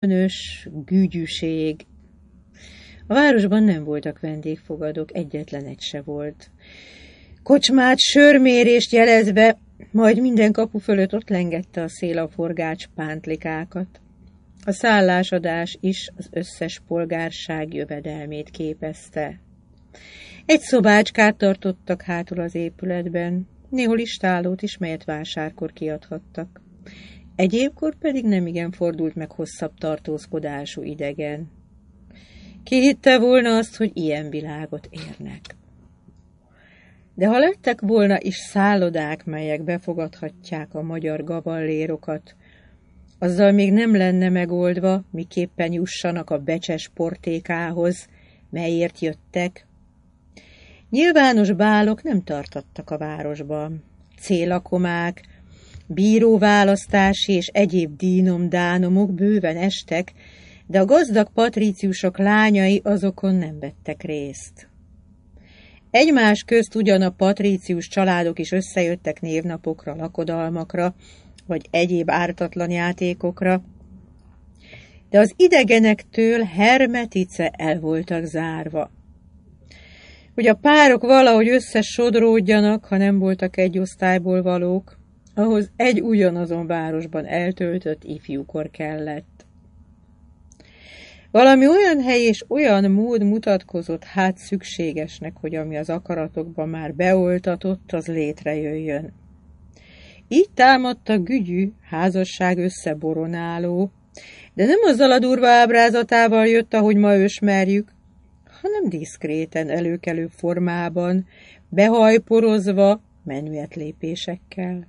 önös gügyűség. A városban nem voltak vendégfogadók, egyetlen egy se volt. Kocsmát, sörmérést jelezve, majd minden kapu fölött ott lengette a szél a forgács pántlikákat. A szállásadás is az összes polgárság jövedelmét képezte. Egy szobácskát tartottak hátul az épületben, néhol istállót is, melyet vásárkor kiadhattak. Egyébkor pedig nemigen fordult meg hosszabb tartózkodású idegen. Ki hitte volna azt, hogy ilyen világot érnek? De ha lettek volna is szállodák, melyek befogadhatják a magyar gavallérokat, azzal még nem lenne megoldva, miképpen jussanak a becses portékához, melyért jöttek. Nyilvános bálok nem tartattak a városban. Célakomák, bíróválasztási és egyéb dínom-dánomok bőven estek, de a gazdag patríciusok lányai azokon nem vettek részt. Egymás közt ugyan a patrícius családok is összejöttek névnapokra, lakodalmakra, vagy egyéb ártatlan játékokra, de az idegenektől hermetice el voltak zárva. Hogy a párok valahogy összesodródjanak, ha nem voltak egy osztályból valók, ahhoz egy ugyanazon városban eltöltött ifjúkor kellett. Valami olyan hely és olyan mód mutatkozott hát szükségesnek, hogy ami az akaratokban már beoltatott, az létrejöjjön. Így támadt a gügyű házasság összeboronáló, de nem azzal a durva ábrázatával jött, ahogy ma ismerjük, hanem diszkréten előkelő formában, behajporozva, menüetlépésekkel.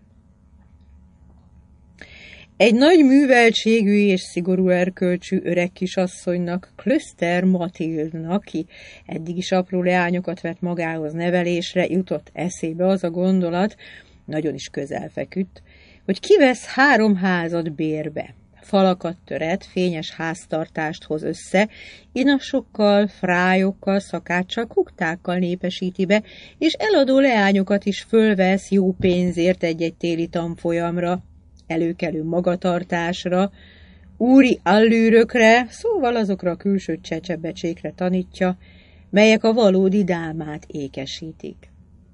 Egy nagy műveltségű és szigorú erkölcsű öreg kisasszonynak, Klöster Matildnak, ki eddig is apró leányokat vett magához nevelésre, jutott eszébe az a gondolat, nagyon is közel feküdt, hogy kivesz 3 házat bérbe. Falakat töret, fényes háztartást hoz össze, inasokkal, frályokkal, szakáccsal, kuktákkal népesíti be, és eladó leányokat is fölvesz jó pénzért egy-egy téli tanfolyamra, előkelő magatartásra, úri allűrökre, szóval azokra a külső csecsebecsékre tanítja, melyek a valódi dámát ékesítik.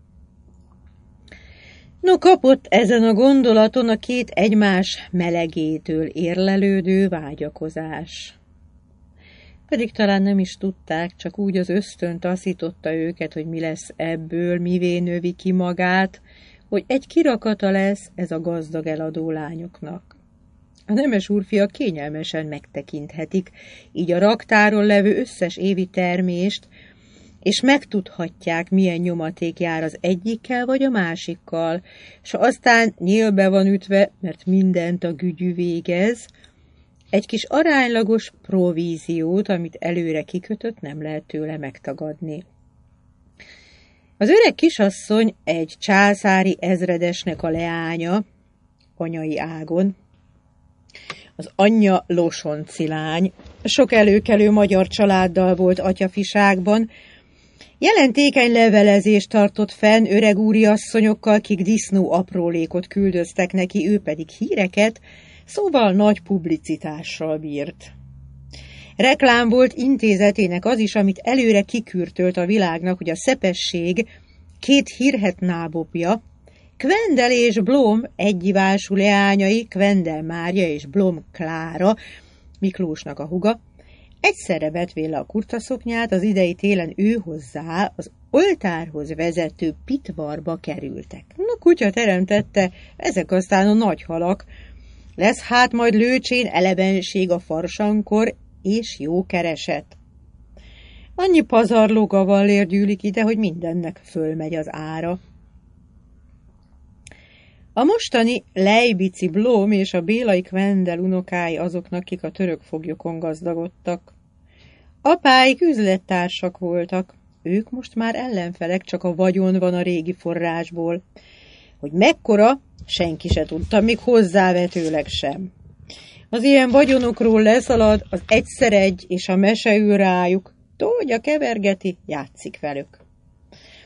No, kapott ezen a gondolaton a két egymás melegétől érlelődő vágyakozás. Pedig talán nem is tudták, csak úgy az ösztön taszította őket, hogy mi lesz ebből, mivé növi ki magát, hogy egy kirakata lesz ez a gazdag eladó lányoknak. A nemes úrfiak kényelmesen megtekinthetik, így a raktáron levő összes évi termést, és megtudhatják, milyen nyomaték jár az egyikkel vagy a másikkal, s aztán nyílbe van ütve, mert mindent a gügyű végez, egy kis aránylagos províziót, amit előre kikötött, nem lehet tőle megtagadni. Az öreg kisasszony egy császári ezredesnek a leánya, anyai ágon, az anyja Losonci lány, sok előkelő magyar családdal volt atyafiságban, jelentékeny levelezést tartott fenn öreg úriasszonyokkal, kik disznó aprólékot küldöztek neki, ő pedig híreket, szóval nagy publicitással bírt. Reklám volt intézetének az is, amit előre kikürtölt a világnak, hogy a szepesség 2 hírhedt nábobja, Kvendel és Blom egyivású leányai, Kvendel Mária és Blom Klára, Miklósnak a húga, egyszerre vetvél le a kurtaszoknyát, az idei télen ő hozzá az oltárhoz vezető pitvarba kerültek. Na, kutya teremtette, ezek aztán a nagy halak. Lesz hát majd Lőcsén elevenség a farsankor, és jó kereset. Annyi pazarló gavallér gyűlik ide, hogy mindennek fölmegy az ára. A mostani Lejbici Blom és a Bélai Kvendel unokái azoknak, kik a török foglyokon gazdagodtak. Apáik üzlettársak voltak, ők most már ellenfelek, csak a vagyon van a régi forrásból. Hogy mekkora, senki se tudta, még hozzávetőleg sem. Az ilyen vagyonokról leszalad, az egyszer egy, és a mese ül rájuk, tógya kevergeti, játszik velük.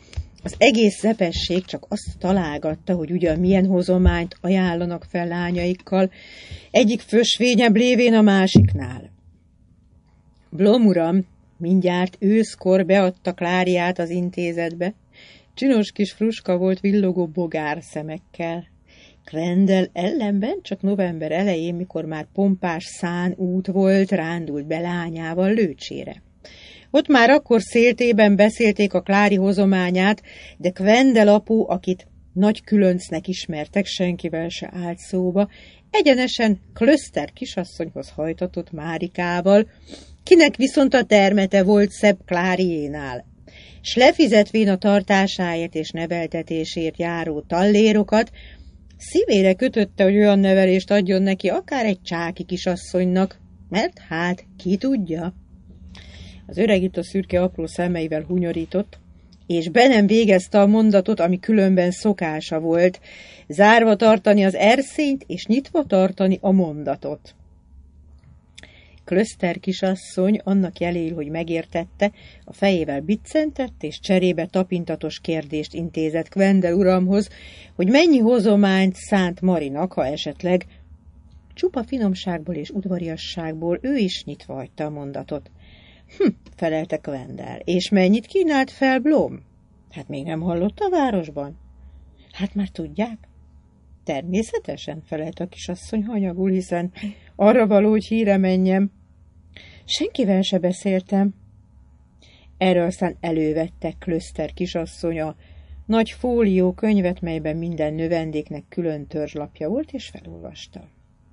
Az egész szepesség csak azt találgatta, hogy ugyan milyen hozományt ajánlanak fel lányaikkal, egyik fösvényebb lévén a másiknál. Blom uram mindjárt őszkor beadta Kláriát az intézetbe. Csinos kis fruska volt villogó bogár szemekkel. Kvendel ellenben csak november elején, mikor már pompás szánút volt, rándult be lányával Lőcsére. Ott már akkor széltében beszélték a Klári hozományát, de Kvendel apu, akit nagy különcnek ismertek, senkivel se állt szóba, egyenesen Klöszter kisasszonyhoz hajtatott Márikával, kinek viszont a termete volt szebb Kláriénál, s lefizetvén a tartásáért és neveltetésért járó tallérokat, szívére kötötte, hogy olyan nevelést adjon neki akár egy csáki kisasszonynak, mert hát ki tudja. Az öreg itt a szürke apró szemeivel hunyorított, és be nem végezte a mondatot, ami különben szokása volt, zárva tartani az erszényt, és nyitva tartani a mondatot. Klöszter kisasszony annak jeléül, hogy megértette, a fejével biccentett, és cserébe tapintatos kérdést intézett Kvendel uramhoz, hogy mennyi hozományt szánt Marinak, ha esetleg csupa finomságból és udvariasságból ő is nyitva hagyta a mondatot. Felelte Kvendel. És mennyit kínált fel Blom? Hát még nem hallott a városban? Hát már tudják. Természetesen, felelte a kisasszony hanyagul, hiszen arra való, hogy híre menjem. Senkivel se beszéltem. Erről aztán elővette Klöszter kisasszony a nagy fólió könyvet, melyben minden növendéknek külön törzslapja volt, és felolvasta.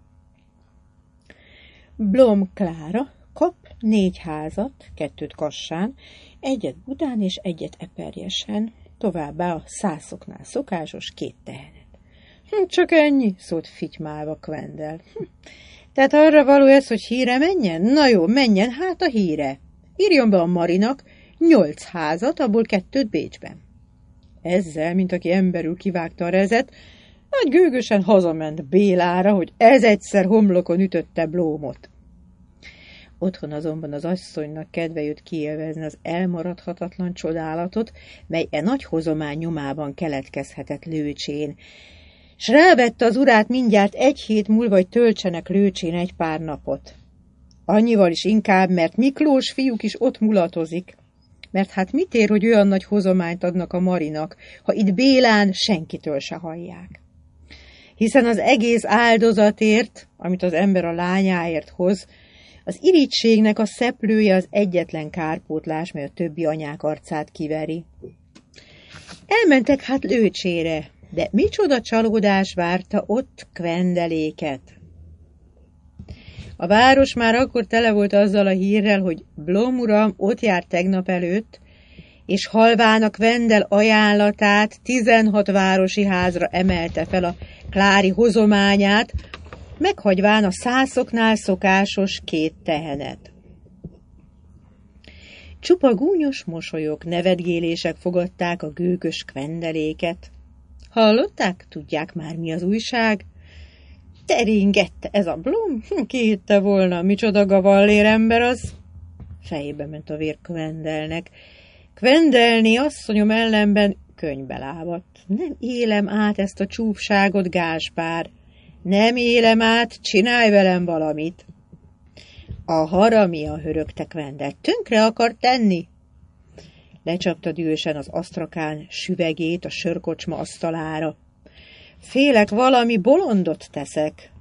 Blom Klára kap 4 házat, 2 Kassán, 1 Budán és 1 Eperjesen, továbbá a szászoknál szokásos 2 tehenet. Csak ennyi, szólt fitymálva Kvendel. Tehát arra való ez, hogy híre menjen? Na jó, menjen hát a híre. Írjon be a Marinak 8 házat, abból 2 Bécsben. Ezzel, mint aki emberül kivágta a rezet, nagy gőgösen hazament Bélára, hogy ez egyszer homlokon ütötte Blómot. Otthon azonban az asszonynak kedve jött kiélvezni az elmaradhatatlan csodálatot, mely nagy hozomány nyomában keletkezhetett Lőcsén, s rávette az urát mindjárt 1 hét múlva, hogy töltsenek Lőcsén 1 pár napot. Annyival is inkább, mert Miklós fiúk is ott mulatozik. Mert hát mit ér, hogy olyan nagy hozományt adnak a Marinak, ha itt Bélán senkitől se hallják. Hiszen az egész áldozatért, amit az ember a lányáért hoz, az irítségnek a szeplője az egyetlen kárpótlás, mely a többi anyák arcát kiveri. Elmentek hát Lőcsére, de micsoda csalódás várta ott Kvendeléket. A város már akkor tele volt azzal a hírrel, hogy Blom uram ott járt tegnap előtt, és halván a Kvendel ajánlatát 16 városi házra emelte fel a Klári hozományát, meghagyván a szászoknál szokásos 2 tehenet. Csupa gúnyos mosolyok, nevetgélések fogadták a gőgös Kvendeléket. Hallották? Tudják már, mi az újság? Teringette ez a Blom? Ki hitte volna, micsoda gavallér ember az? Fejébe ment a vér Kvendelnek. Kvendelné asszonyom ellenben könyvbe lábadt. Nem élem át ezt a csúfságot, Gáspár. Nem élem át, csinálj velem valamit. A haramia, hörögte Kvendel, tönkre akar tenni? Lecsapta dühösen az asztrakán süvegét a sörkocsma asztalára. Félek, valami bolondot teszek.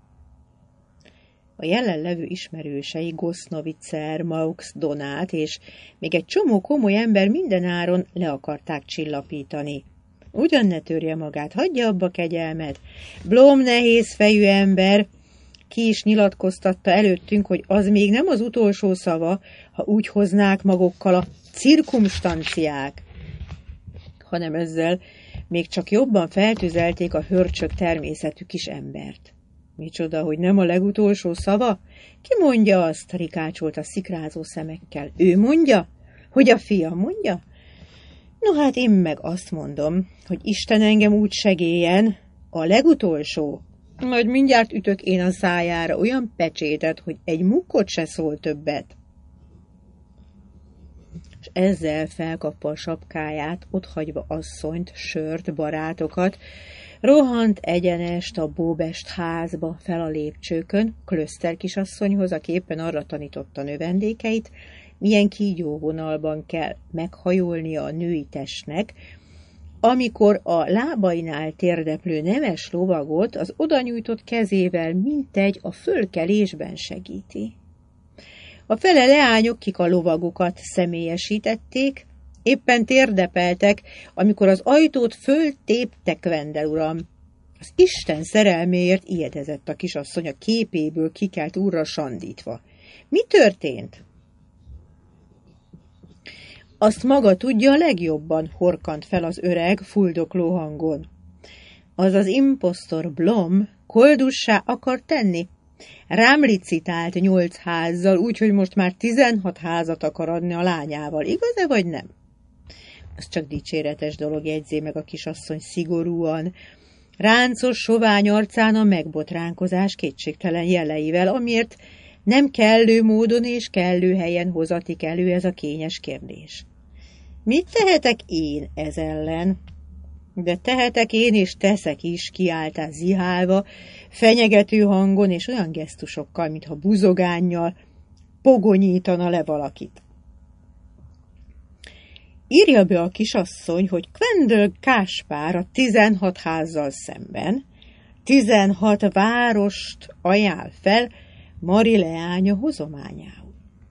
A jelenlevő ismerősei, Gosznovicer, Maux, Donát és még egy csomó komoly ember mindenáron le akarták csillapítani. Ugyan ne törje magát, hagyja abba kegyelmet. Blom nehéz fejű ember, ki is nyilatkoztatta előttünk, hogy az még nem az utolsó szava, ha úgy hoznák magukkal a cirkumstanciák, hanem ezzel még csak jobban feltüzelték a hörcsög természetű kis embert. Micsoda, hogy nem a legutolsó szava? Ki mondja azt? Rikácsolt a szikrázó szemekkel. Ő mondja? Hogy a fiam mondja? No hát én meg azt mondom, hogy Isten engem úgy segéljen, a legutolsó. Majd mindjárt ütök én a szájára olyan pecsétet, hogy egy mukkot se szól többet. és ezzel felkapva a sapkáját, otthagyva asszonyt, sört, barátokat, rohant egyenest a Bóbest házba fel a lépcsőkön, Klöszter kisasszonyhoz, aki éppen arra tanította növendékeit, milyen kígyóvonalban kell meghajolnia a női testnek, amikor a lábainál térdeplő nemes lovagot az odanyújtott kezével mintegy a fölkelésben segíti. A fele leányok, kik a lovagokat személyesítették, éppen térdepeltek, amikor az ajtót föltépte Kvendel uram. Az Isten szerelméért ijedezett a kisasszony, a képéből kikelt úrra sandítva. Mi történt? Azt maga tudja legjobban, horkant fel az öreg fuldokló hangon. Az imposztor Blom koldussá akar tenni. Rám licitált 8 házzal, úgyhogy most már 16 házat akar adni a lányával. Igaz-e vagy nem? Az csak dicséretes dolog, jegyzé meg a kisasszony szigorúan. Ráncos, sovány arcán a megbotránkozás kétségtelen jeleivel, amiért nem kellő módon és kellő helyen hozatik elő ez a kényes kérdés. Mit tehetek én ez ellen? De tehetek én és teszek is, kiáltál zihálva, fenyegető hangon és olyan gesztusokkal, mintha buzogánnyal pogonyítana le valakit. Írja be a kisasszony, hogy Kvendel Káspár a 16 házzal szemben 16 várost ajánl fel Mari leánya hozományául.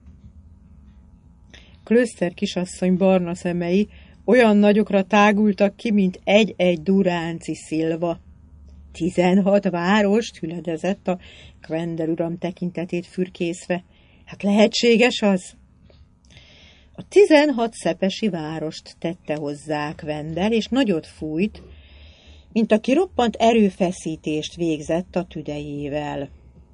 Klöszter kisasszony barna szemei olyan nagyokra tágultak ki, mint egy-egy duránci szilva. 16 várost, hüledezett a Kvendel uram tekintetét fürkészve. Hát lehetséges az? A 16 szepesi várost tette hozzá Kvendel, és nagyot fújt, mint aki roppant erőfeszítést végzett a tüdejével.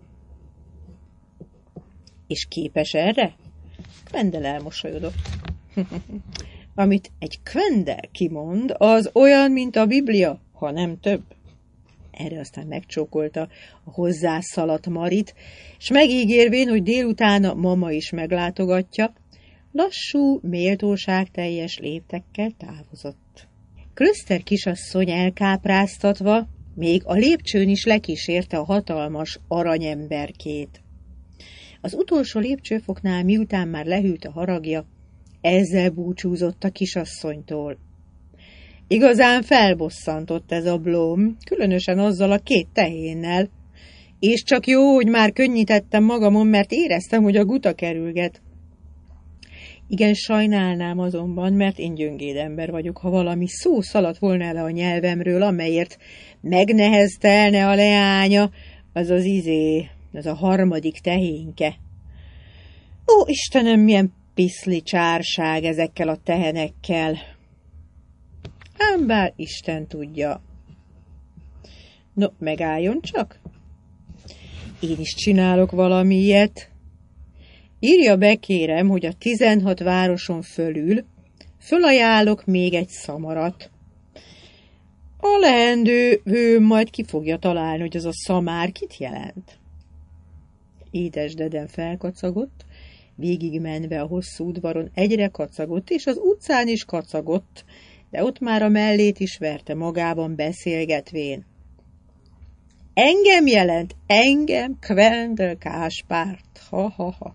És képes erre? Kvendel elmosolyodott. Amit egy Kvendel kimond, az olyan, mint a Biblia, ha nem több. Erre aztán megcsókolta a hozzászaladt Marit, és megígérvén, hogy délutána mama is meglátogatja, lassú, méltóságteljes léptekkel távozott. Klöszter kisasszony elkápráztatva még a lépcsőn is lekísérte a hatalmas aranyemberkét. Az utolsó lépcsőfoknál, miután már lehűlt a haragja, ezzel búcsúzott a kisasszonytól. Igazán felbosszantott ez a Blom, különösen azzal a 2 tehénnel, és csak jó, hogy már könnyítettem magamon, mert éreztem, hogy a guta kerülget. Igen, sajnálnám azonban, mert én gyöngéd ember vagyok, ha valami szó szaladt volna le a nyelvemről, amelyért megneheztelne a leánya, az a 3. tehénke. Ó, Istenem, milyen piszli csárság ezekkel a tehenekkel. Ám bár Isten tudja. No, megálljon csak. Én is csinálok valami ilyet. Írja be, kérem, hogy a 16 városon fölül fölajánlok még egy szamarat. A leendő majd ki fogja találni, hogy az a szamár kit jelent. Édesdeden felkacagott, végigmenve a hosszú udvaron egyre kacagott, és az utcán is kacagott, de ott már a mellét is verte magában beszélgetvén. Engem jelent, engem, Kvendel Káspárt, ha-ha-ha.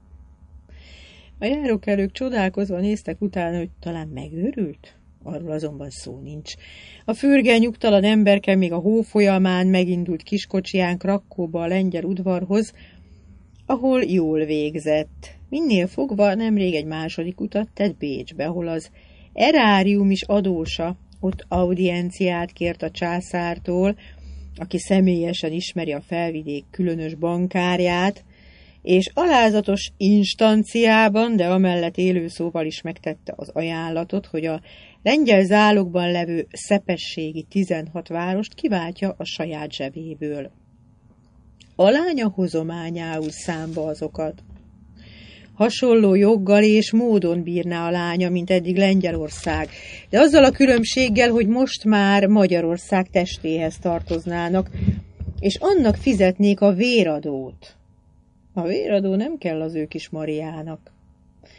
A járókelők csodálkozva néztek utána, hogy talán megőrült? Arról azonban szó nincs. A fürge, nyugtalan emberke még a hó folyamán megindult kiskocsiján Krakkóba a lengyel udvarhoz, ahol jól végzett. Minél fogva nemrég egy második utat tett Bécsbe, ahol az erárium is adósa, ott audienciát kért a császártól, aki személyesen ismeri a felvidék különös bankárját, és alázatos instanciában, de amellett élő szóval is megtette az ajánlatot, hogy a lengyel zálogban levő szepességi 16 várost kiváltja a saját zsebéből. A lánya hozományául számba azokat. Hasonló joggal és módon bírná a lánya, mint eddig Lengyelország, de azzal a különbséggel, hogy most már Magyarország testéhez tartoznának, és annak fizetnék a véradót. A véradó nem kell az ő kis Mariának.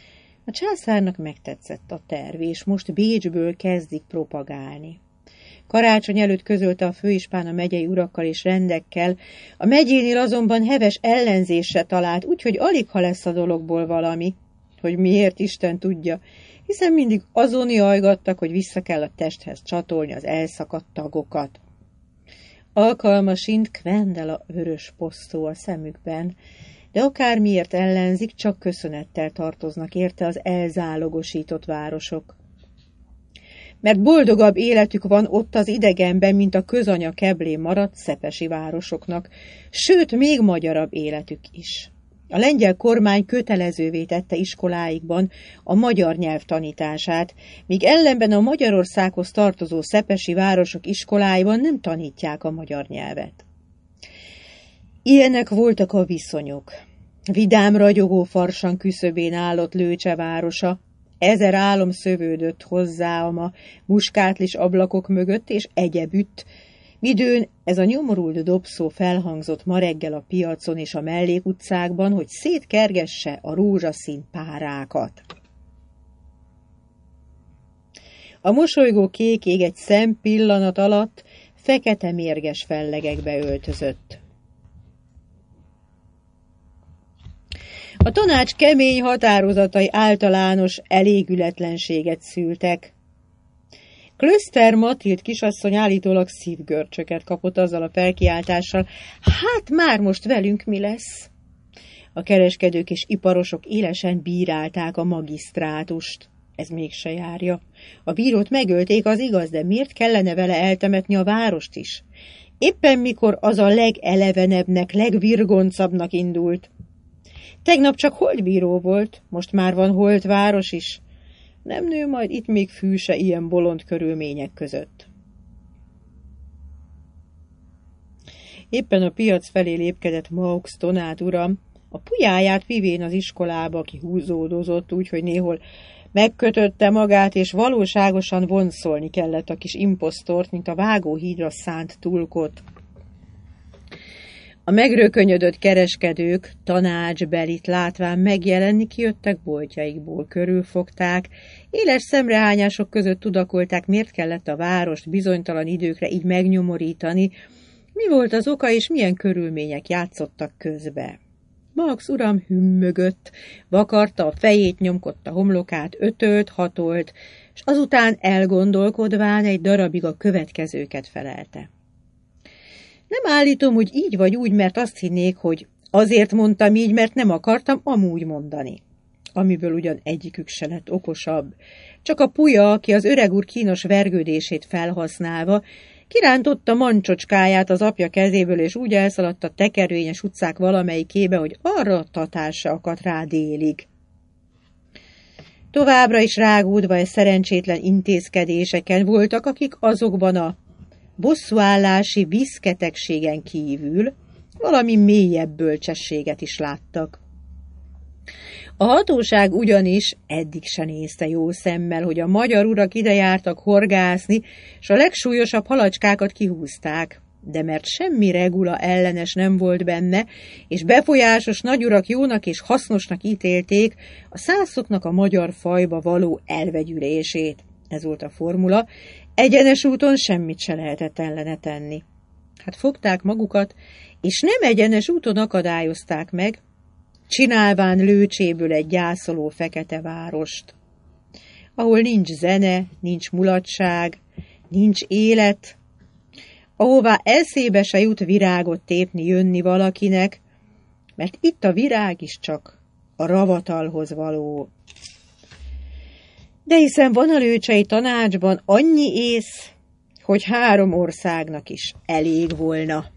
A császárnak megtetszett a terv, és most Bécsből kezdik propagálni. Karácsony előtt közölte a főispán a megyei urakkal és rendekkel, a megyénél azonban heves ellenzésre talált, úgyhogy aligha lesz a dologból valami, hogy miért Isten tudja, hiszen mindig azon jajgattak, hogy vissza kell a testhez csatolni az elszakadt tagokat. Alkalmasint kvendel a vörös posztó a szemükben, de akármiért ellenzik, csak köszönettel tartoznak érte az elzálogosított városok. Mert boldogabb életük van ott az idegenben, mint a közanya keblén maradt szepesi városoknak, sőt, még magyarabb életük is. A lengyel kormány kötelezővé tette iskoláikban a magyar nyelv tanítását, míg ellenben a Magyarországhoz tartozó szepesi városok iskoláiban nem tanítják a magyar nyelvet. Ilyenek voltak a viszonyok. Vidám ragyogó farsang küszöbén állott Lőcse városa, 1000 álom szövődött hozzá a ma muskátlis ablakok mögött, és egyebütt, midőn ez a nyomorult dobszó felhangzott ma reggel a piacon és a mellékutcákban, hogy szétkergesse a rózsaszín párákat. A mosolygó kék ég egy szempillanat alatt fekete mérges fellegekbe öltözött. A tanács kemény határozatai általános elégületlenséget szültek. Klöszter Matild kisasszony állítólag szívgörcsöket kapott azzal a felkiáltással, hát már most velünk mi lesz? A kereskedők és iparosok élesen bírálták a magisztrátust. Ez mégse járja. A bírót megölték, az igaz, de miért kellene vele eltemetni a várost is? Éppen mikor az a legelevenebbnek, legvirgoncabbnak indult. Tegnap csak holdbíró volt, most már van holdváros is. Nem nő majd itt még fű se ilyen bolond körülmények között. Éppen a piac felé lépkedett Maux Donát uram, a pulyáját vivén az iskolába, aki húzódozott úgy, hogy néhol megkötötte magát, és valóságosan vonszolni kellett a kis imposztort, mint a vágóhídra szánt tulkot. A megrökönyödött kereskedők tanácsbelit látván megjelenni kijöttek boltjaikból, körülfogták, éles szemrehányások között tudakolták, miért kellett a várost bizonytalan időkre így megnyomorítani, mi volt az oka és milyen körülmények játszottak közbe. Maux uram hümmögött, vakarta a fejét, nyomkodta homlokát, ötölt, hatolt, és azután elgondolkodván egy darabig a következőket felelte. Nem állítom, hogy így vagy úgy, mert azt hinnék, hogy azért mondtam így, mert nem akartam amúgy mondani. Amiből ugyan egyikük se lett okosabb. Csak a pulya, aki az öreg úr kínos vergődését felhasználva, kirántotta mancsocskáját az apja kezéből, és úgy elszaladt a tekervényes utcák valamelyikébe, hogy arra a tatársa akadt rá délig. Továbbra is rágódva egy szerencsétlen intézkedéseken voltak, akik azokban a bosszúállási viszketegségen kívül valami mélyebb bölcsességet is láttak. A hatóság ugyanis eddig se nézte jó szemmel, hogy a magyar urak ide jártak horgászni, s a legsúlyosabb halacskákat kihúzták, de mert semmi regula ellenes nem volt benne, és befolyásos nagyurak jónak és hasznosnak ítélték a szászoknak a magyar fajba való elvegyülését. Ez volt a formula, egyenes úton semmit se lehetett ellene tenni. Hát fogták magukat, és nem egyenes úton akadályozták meg, csinálván Lőcséből egy gyászoló fekete várost, ahol nincs zene, nincs mulatság, nincs élet, ahová eszébe se jut virágot tépni jönni valakinek, mert itt a virág is csak a ravatalhoz való. De hiszen van a lőcsei tanácsban annyi ész, hogy 3 országnak is elég volna.